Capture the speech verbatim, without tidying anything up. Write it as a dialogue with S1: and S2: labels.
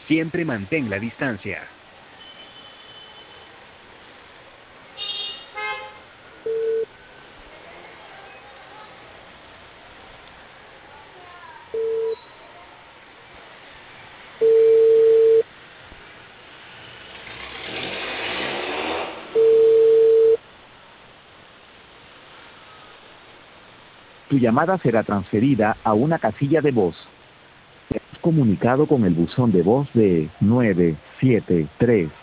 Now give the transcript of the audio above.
S1: Siempre mantén la distancia.
S2: Tu llamada será transferida a una casilla de voz. Te has comunicado con el buzón de voz de nueve siete tres